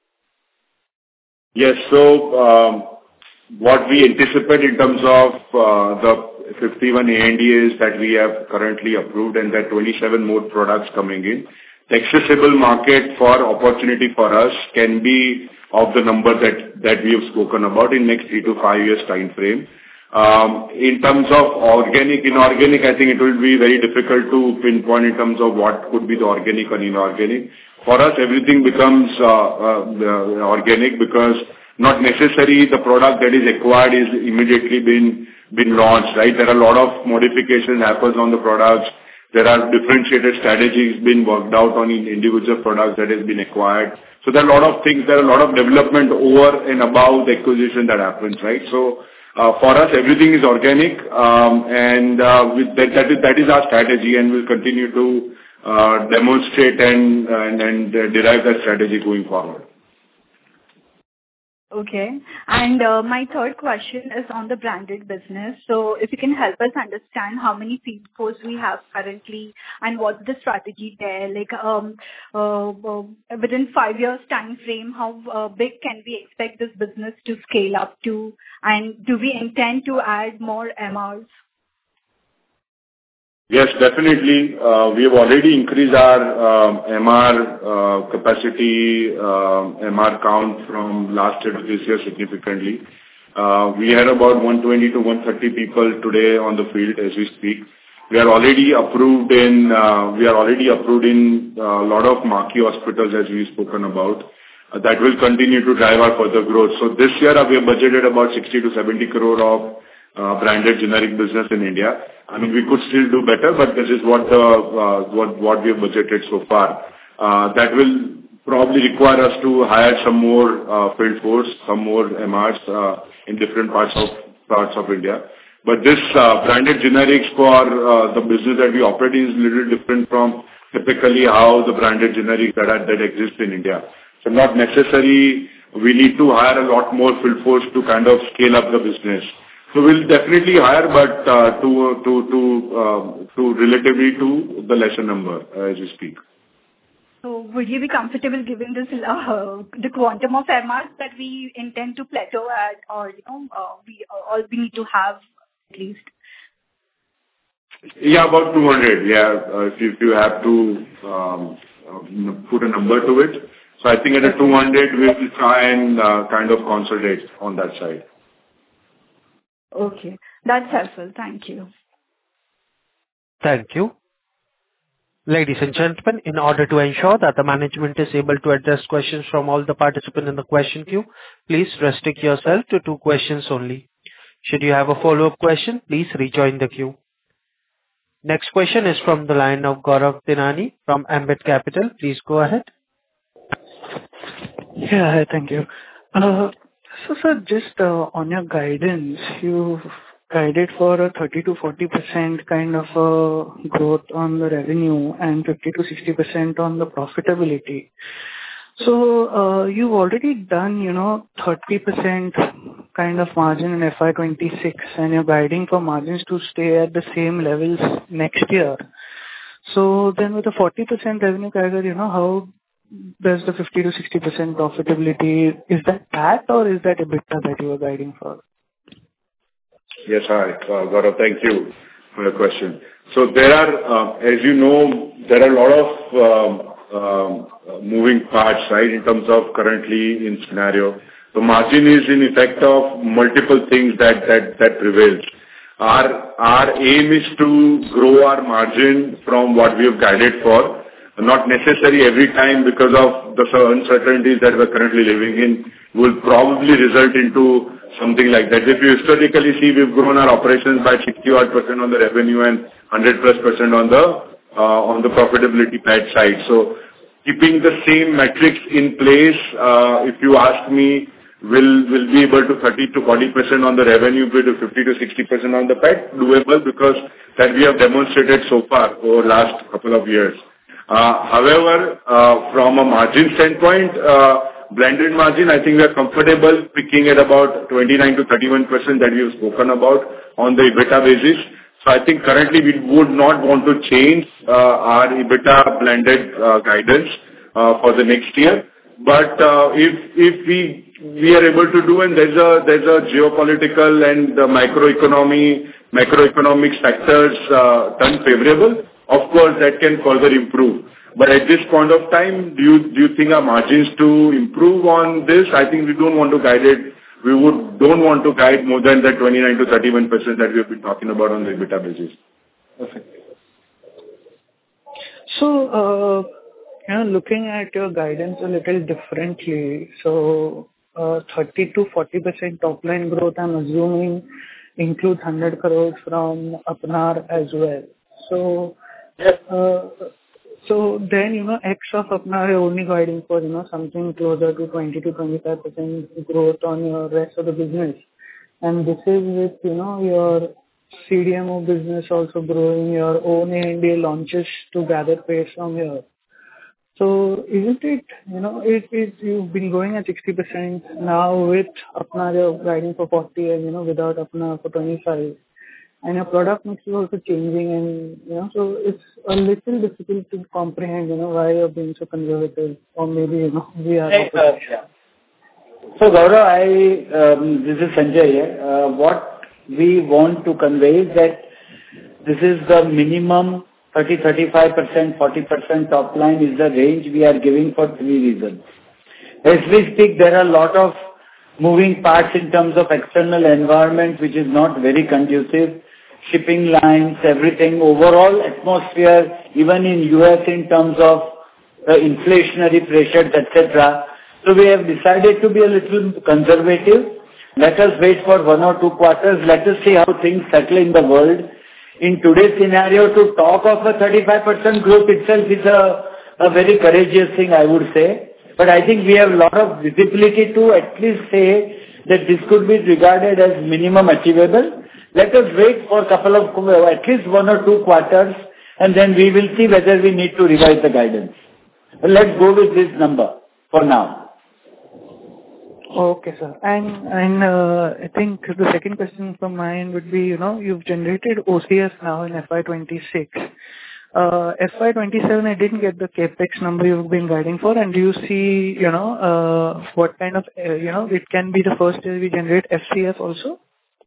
Yes. So, um, what we anticipate in terms of uh, the fifty-one A N D As that we have currently approved and that twenty-seven more products coming in, the accessible market for opportunity for us can be of the number that that we have spoken about in next three to five years time frame. Um, in terms of organic, inorganic, I think it will be very difficult to pinpoint in terms of what could be the organic or inorganic. For us, everything becomes uh, uh, organic because not necessarily the product that is acquired is immediately been been launched, right? There are a lot of modifications happens on the products. There are differentiated strategies being worked out on in individual products that has been acquired. So there are a lot of things, there are a lot of development over and above the acquisition that happens, right? So uh, for us, everything is organic, um, and uh, with that, that is that is our strategy, and we'll continue to uh, demonstrate and and, and uh, derive that strategy going forward. Okay. And uh, my third question is on the branded business. So if you can help us understand how many field force we have currently and what's the strategy there, like um, uh, uh, within five years time frame, how uh, big can we expect this business to scale up to, and do we intend to add more M Rs? Yes, definitely. Uh, we have already increased our um, M R uh, capacity, uh, M R count from last year to this year significantly. Uh, we had about one twenty to one thirty people today on the field as we speak. We are already approved in uh, we are already approved in a lot of marquee hospitals as we've spoken about. Uh, that will continue to drive our further growth. So this year uh, we have budgeted about sixty to seventy crore of Uh, branded generic business in India. I mean, we could still do better, but this is what the uh, what what we have budgeted so far. Uh, that will probably require us to hire some more uh, field force, some more M Rs uh, in different parts of parts of India. But this uh, branded generics for uh, the business that we operate in is a little different from typically how the branded generics that are, that exist in India. So not necessarily we need to hire a lot more field force to kind of scale up the business. So we'll definitely hire, but uh, to to to uh, to relatively to the lesser number uh, as we speak. So would you be comfortable giving this uh, the quantum of M Rs that we intend to plateau at, or you know uh, we all we need to have at least? Yeah, about two hundred. Yeah, uh, if you if you have to um, uh, put a number to it. So I think at a two hundred we will try and uh, kind of consolidate on that side. Okay, that's helpful. Thank you. Thank you. Ladies and gentlemen, in order to ensure that the management is able to address questions from all the participants in the question queue, please restrict yourself to two questions only. Should you have a follow-up question, please rejoin the queue. Next question is from the line of Gaurav Tinani from Ambit Capital. Please go ahead. Yeah, hi, thank you. Uh, So, sir, just uh, on your guidance, you guided for a thirty to forty percent kind of uh, growth on the revenue and fifty to sixty percent on the profitability. So, uh, you've already done, you know, thirty percent kind of margin in F Y twenty-six, and you're guiding for margins to stay at the same levels next year. So then with a forty percent revenue CAGR, you know, how does the fifty to sixty percent profitability, is that PAT or is that EBITDA that you are guiding for? Yes, hi, uh, Gaurav, thank you. for your question. So there are, uh, as you know, there are a lot of um, um, moving parts, right, in terms of currently in scenario. The margin is in effect of multiple things that that that prevails. Our our aim is to grow our margin from what we have guided for. Not necessary every time, because of the uncertainties that we're currently living in, will probably result into something like that. If you historically see, we've grown our operations by sixty odd percent on the revenue and one hundred plus percent on the uh, on the profitability P A T side. So keeping the same metrics in place, uh, if you ask me, will will be able to thirty to forty percent on the revenue, to fifty to sixty percent on the P A T, doable, because that we have demonstrated so far over last couple of years. Uh, however, uh, from a margin standpoint, uh, blended margin, I think we are comfortable picking at about twenty-nine to thirty-one percent that we have spoken about on the EBITDA basis. So I think currently we would not want to change uh, our EBITDA blended uh, guidance uh, for the next year. But uh, if if we we are able to do, and there's a there's a geopolitical and uh, microeconomy macroeconomic factors uh, turn favorable, of course that can further improve. But at this point of time, do you do you think our margins to improve on this? I think we don't want to guide it. We would don't want to guide more than the twenty-nine to thirty-one percent that we have been talking about on the EBITDA basis. Perfect. So, uh, you know, looking at your guidance a little differently, so uh, thirty to forty percent top line growth, I'm assuming, includes one hundred crores from Apnar as well. So, uh, so then, you know, X of Apnar, you're only guiding for, you know, something closer to twenty to twenty-five percent growth on your rest of the business. And this is with, you know, your C D M O business also growing, your own A and D launches to gather pace from here. So isn't it, you know, it, it, you've been growing at sixty percent now with Apnar, you're guiding for forty, and, you know, without Apnar for twenty-five. And your product mix is also changing, and, you know, so it's a little difficult to comprehend, you know, why you're being so conservative, or maybe, you know, we are. Hey, uh, yeah. So Gaurav, I, um, this is Sanjay here. Uh, what we want to convey is that this is the minimum thirty to thirty-five percent, forty percent top line is the range we are giving for three reasons. As we speak, there are a lot of moving parts in terms of external environment, which is not very conducive. Shipping lines, everything, overall atmosphere, even in U S in terms of uh, inflationary pressures, et cetera. So we have decided to be a little conservative. Let us wait for one or two quarters. Let us see how things settle in the world. In today's scenario, to talk of a thirty-five percent growth itself is a, a very courageous thing, I would say. But I think we have a lot of visibility to at least say that this could be regarded as minimum achievable. Let us wait for a couple of, at least one or two quarters, and then we will see whether we need to revise the guidance. But let's go with this number for now. Okay, sir. And and uh, I think the second question from my end would be, you know, you've generated O C F now in F Y twenty-six. Uh, F Y twenty-seven, I didn't get the capex number you've been guiding for, and do you see, you know, uh, what kind of, uh, you know, it can be the first year we generate F C F also?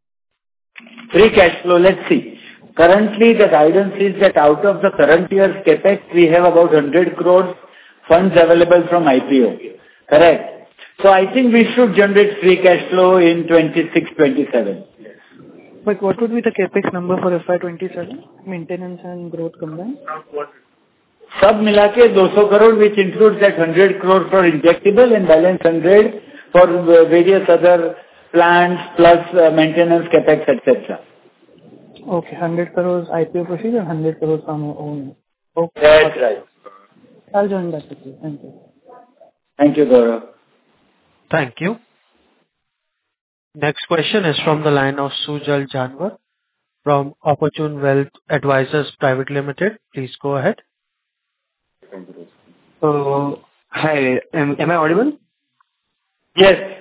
Free cash flow, let's see. Currently, the guidance is that out of the current year's capex, we have about one hundred crores funds available from I P O. Correct? So I think we should generate free cash flow in twenty-six twenty-seven. But what would be the capex number for F Y twenty-seven? Maintenance and growth combined? Sab milake two hundred crore, which includes that one hundred crore for injectable and balance one hundred for various other plants plus uh, maintenance capex, et cetera. Okay, one hundred crores I P O proceeds and one hundred crores from our own. Okay. That's right. I'll join that with you. Thank you. Thank you, Gaurav. Thank you. Next question is from the line of Sujal Janwar from Opportune Wealth Advisors Private Limited. Please go ahead. Uh, hi, am, am I audible? Yes.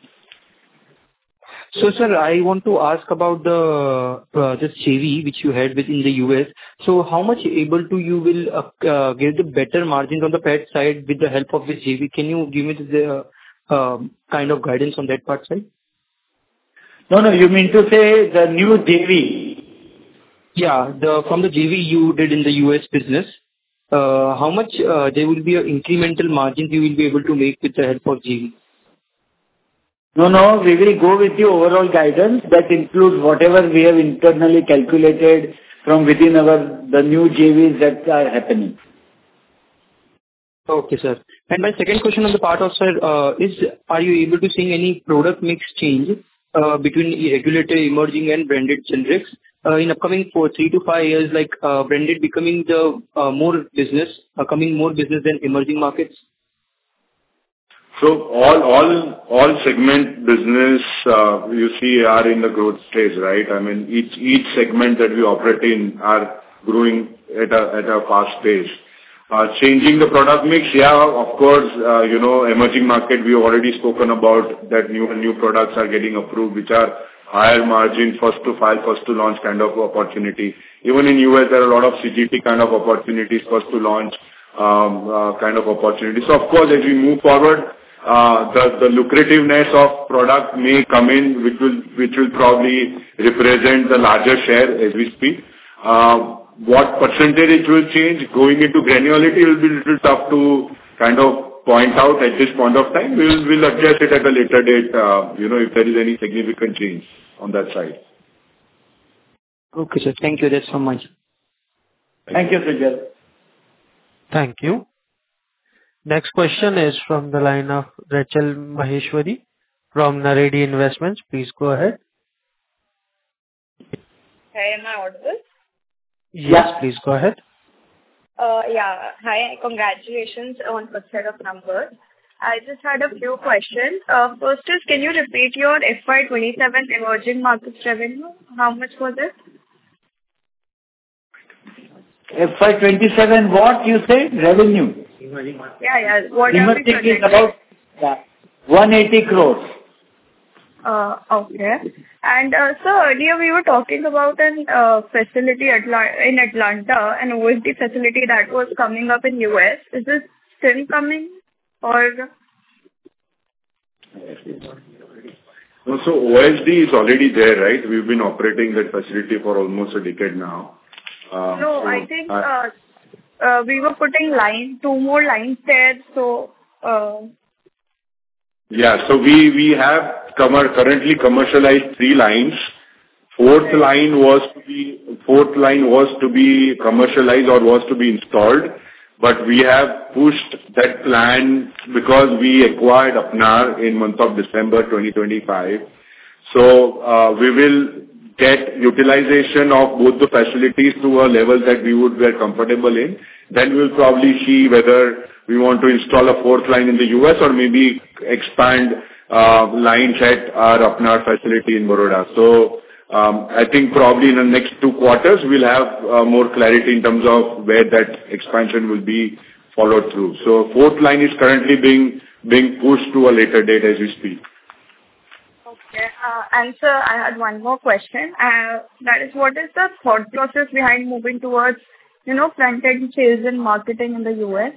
So, sir, I want to ask about the uh, this J V which you had within the U S. So, how much able to you will uh, uh, give the better margins on the pet side with the help of this J V? Can you give me the uh, kind of guidance on that part side? No, no, you mean to say the new J V? Yeah, the from the J V you did in the U S business, uh, how much uh, there will be a incremental margins you will be able to make with the help of J V? No, no, we will go with the overall guidance that includes whatever we have internally calculated from within our, the new J Vs that are happening. Okay, sir. And my second question on the part of, sir, uh, is are you able to see any product mix change uh, between regulated, emerging and branded generics uh, in upcoming for three to five years, like uh, branded becoming the uh, more business, uh, coming more business than emerging markets? So all all all segment business, uh you see, are in the growth stage, right? I mean, each each segment that we operate in are growing at a at a fast pace. Uh Changing the product mix, yeah, of course, uh, you know, emerging market, we already spoken about that new new products are getting approved, which are higher margin, first to file, first to launch kind of opportunity. Even in U S, there are a lot of C G T kind of opportunities, first to launch um uh kind of opportunities. So of course, as we move forward, Uh, the, the lucrativeness of product may come in, which will, which will probably represent the larger share as we speak. Uh, what percentage it will change going into granularity will be a little tough to kind of point out at this point of time. We'll, we'll adjust it at a later date, uh, you know, if there is any significant change on that side. Okay, sir. Thank you. That's so much. Thank you, Sujal. Thank you. Next question is from the line of Rachel Maheshwari from Naredi Investments. Please go ahead. Hi, am I audible? Yes, Yeah. please go ahead. Uh, yeah. Hi, congratulations on the set of numbers. I just had a few questions. Uh, first is, can you repeat your F Y twenty-seven emerging markets revenue? How much was it? F Y twenty-seven, what you said? Revenue. Yeah, yeah. What are we Emerging is projecting? about yeah, one hundred eighty crores. Uh, okay. And uh, so earlier we were talking about an uh, facility Atla- in Atlanta, an O S D facility that was coming up in U S. Is this still coming or? So O S D is already there, right? We've been operating that facility for almost a decade now. Um, No, so I think I- uh, uh, we were putting line, two more lines there. So, uh, Yeah. So we we have commer- currently commercialized three lines. Fourth line was to be fourth line was to be commercialized or was to be installed, but we have pushed that plan because we acquired Apnar in month of December twenty twenty-five. So, uh, we will get utilization of both the facilities to a level that we would be comfortable in. Then we'll probably see whether we want to install a fourth line in the U S or maybe expand uh, lines at our Apnar facility in Baroda. So, um, I think probably in the next two quarters, we'll have uh, more clarity in terms of where that expansion will be followed through. So fourth line is currently being being pushed to a later date as we speak. okay. Uh, and sir, I had one more question. Uh, that is, what is the thought process behind moving towards, you know, front-end sales and marketing in the U S?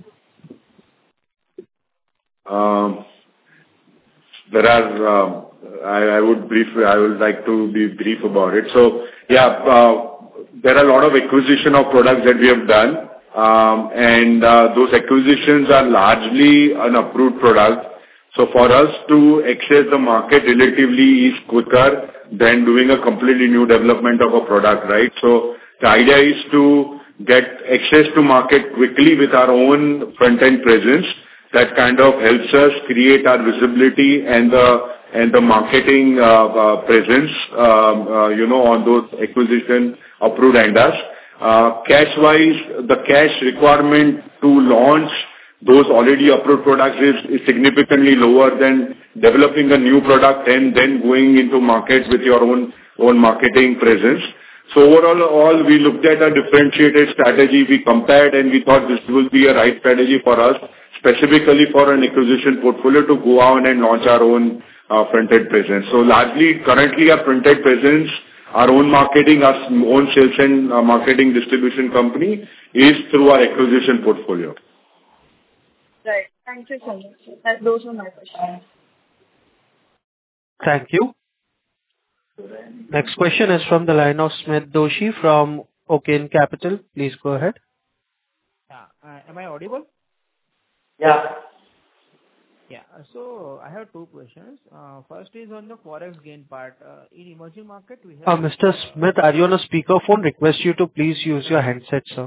Um, There are, um, I I would brief, I would like to be brief about it. So yeah, uh, there are a lot of acquisition of products that we have done, um, and uh, those acquisitions are largely an approved product. So for us to access the market relatively is quicker than doing a completely new development of a product, right? So the idea is to get access to market quickly with our own front-end presence. That kind of helps us create our visibility and the and the marketing uh, uh, presence, um, uh, you know, on those acquisition approved and us. Uh, cash-wise, the cash requirement to launch those already approved products is, is significantly lower than developing a new product and then going into market with your own own marketing presence. So overall, all we looked at a differentiated strategy. We compared and we thought this will be a right strategy for us, specifically for an acquisition portfolio to go out and launch our own uh, front-end presence. So largely, currently our front-end presence, our own marketing, our own sales and uh, marketing distribution company is through our acquisition portfolio. Right. Thank you so much. That, those were my questions. Thank you. Next question is from the line of Smith Doshi from Oaken Capital. Please go ahead. Yeah. Uh, Am I audible? Yeah. Yeah. So I have two questions. Uh, First is on the Forex gain part. Uh, In emerging market, we have. Uh, Mister Smith, are you on a speakerphone? Request you to please use your handset, sir.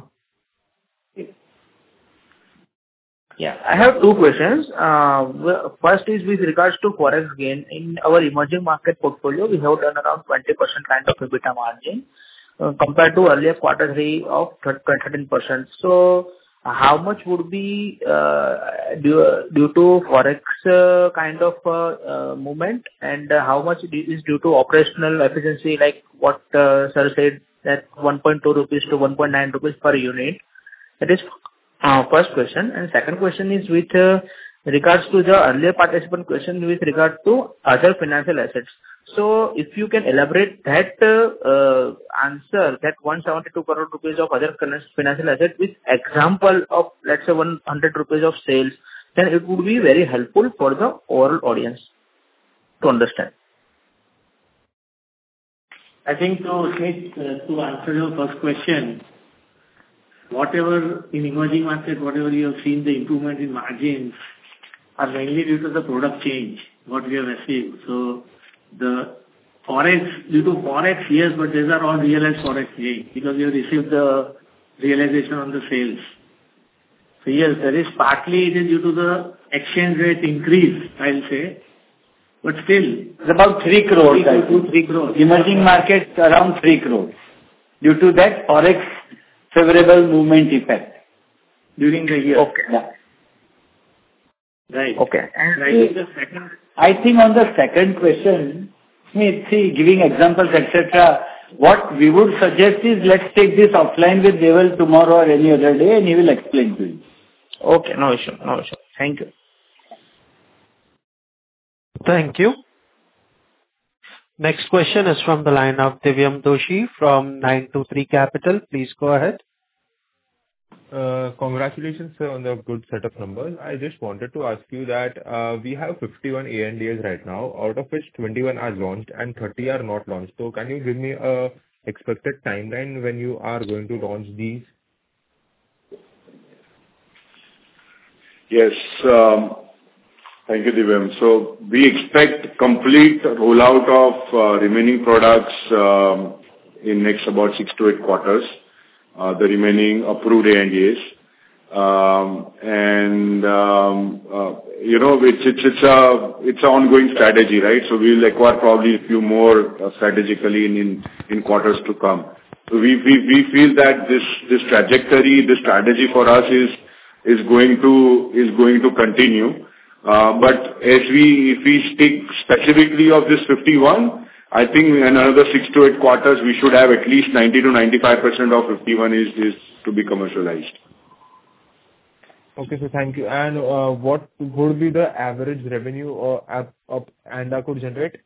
Yeah, I have two questions. Uh, w- First is with regards to Forex gain. In our emerging market portfolio, we have done around twenty percent kind of EBITDA margin, uh, compared to earlier quarter three of thirteen percent. So how much would be uh, due due to Forex uh, kind of uh, uh, movement, and uh, how much is due to operational efficiency, like what uh, sir said, that one point two rupees to one point nine rupees per unit? That is uh, first question. And second question is with uh, regards to the earlier participant question with regard to other financial assets. So if you can elaborate that uh, uh, answer, that one hundred seventy-two crore rupees of other finan- financial assets with example of, let's say, one hundred rupees of sales, then it would be very helpful for the overall audience to understand. I think to Smith, uh, to answer your first question, whatever in emerging market, whatever you have seen the improvement in margins are mainly due to the product change, what we have achieved. So the Forex, due to Forex, yes, but these are all realized Forex gains because we have received the realization on the sales. So yes, there is partly it is due to the exchange rate increase, I'll say, but still. It's about three crores. Two to three crores. Emerging markets around three crores due to that Forex favorable movement effect during the year. Okay. Yeah. Right. Okay. And I think the second. I think on the second question, Smith, see, giving examples, et cetera, what we would suggest is let's take this offline with Deval tomorrow or any other day, and he will explain to you. Okay, no issue, no issue. Thank you. Thank you. Next question is from the line of Divyam Doshi from nine two three Capital. Please go ahead. Uh, Congratulations, sir, on the good set of numbers. I just wanted to ask you that uh, we have fifty-one A N D As right now, out of which twenty-one are launched and thirty are not launched. So can you give me a expected timeline when you are going to launch these? Yes. um, Thank you, Divyam. So we expect complete rollout of uh, remaining products um, in next about six to eight quarters, uh, the remaining approved A N D As. Um, and, um, uh, you know, it's it's it's a it's an ongoing strategy, right? So we'll acquire probably a few more uh, strategically in in in quarters to come. So we we we feel that this this trajectory, this strategy for us is is going to is going to continue. Uh, But as we, if we stick specifically of this fifty-one, I think in another six to eight quarters, we should have at least ninety to ninety-five percent of fifty-one is is to be commercialized. Okay, so thank you. And uh, what would be the average revenue or app up Anda could generate?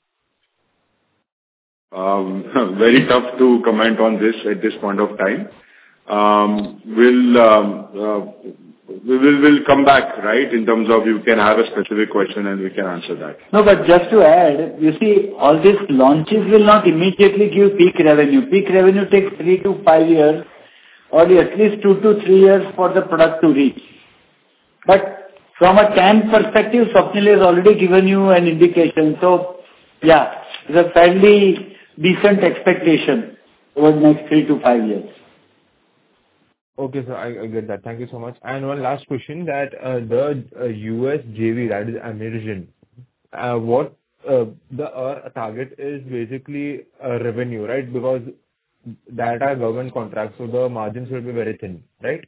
Um, Very tough to comment on this at this point of time. Um, We'll um, uh, we will will come back, right, in terms of you can have a specific question and we can answer that. No, but just to add, you see, all these launches will not immediately give peak revenue. Peak revenue takes three to five years, or at least two to three years for the product to reach. But from a T A M perspective, Swapnil has already given you an indication. So, yeah, it's a fairly decent expectation over the next three to five years. Okay, sir, I, I get that. Thank you so much. And one last question, that uh, the uh, U S J V, that is Amerigen, uh, what uh, the uh, target is basically uh, revenue, right? Because that are government contracts, so the margins will be very thin, right?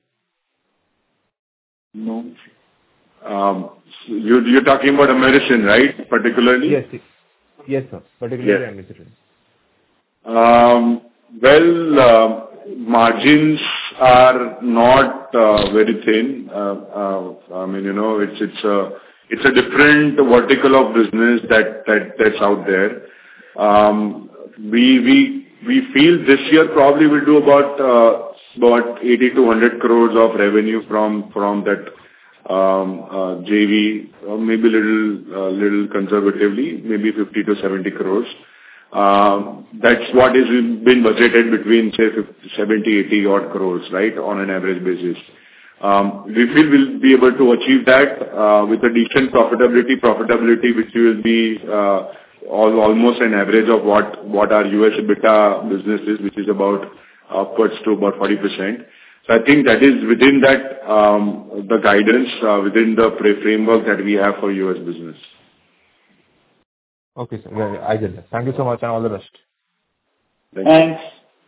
No. Um, you, you're talking about Amerigen, right, particularly? Yes, yes, sir, particularly Yes. Amerigen. Um, well, uh, margins are not uh, very thin. Uh, uh, I mean, you know, it's it's a it's a different vertical of business that that that's out there. Um, we we we feel this year probably will do about uh, about eighty to one hundred crores of revenue from from that um, uh, J V, or maybe little uh, little conservatively, maybe fifty to seventy crores. Um, That's what is been budgeted between, say, seventy, eighty odd crores, right, on an average basis. Um, We feel we'll be able to achieve that uh, with a decent profitability, profitability which will be uh, al- almost an average of what what our U S EBITDA business is, which is about upwards to about forty percent. So I think that is within that, um, the guidance, uh, within the fra- framework that we have for U S business. Okay, sir. Yeah, yeah, I get that. Thank you so much, and all the best. Thank you. Thanks.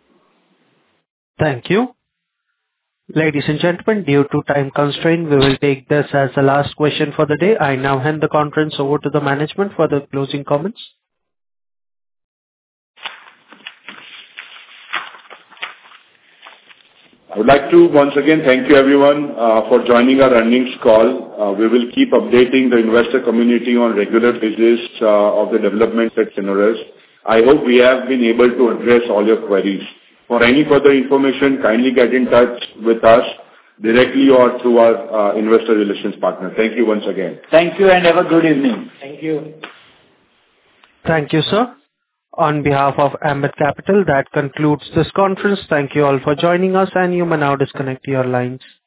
Thank you. Ladies and gentlemen, due to time constraint, we will take this as the last question for the day. I now hand the conference over to the management for the closing comments. I would like to once again thank you everyone uh, for joining our earnings call. Uh, We will keep updating the investor community on regular basis uh, of the developments at Syneris. I hope we have been able to address all your queries. For any further information, kindly get in touch with us directly or through our uh, investor relations partner. Thank you once again. Thank you and have a good evening. Thank you. Thank you, sir. On behalf of Ambit Capital, that concludes this conference. Thank you all for joining us, and you may now disconnect your lines.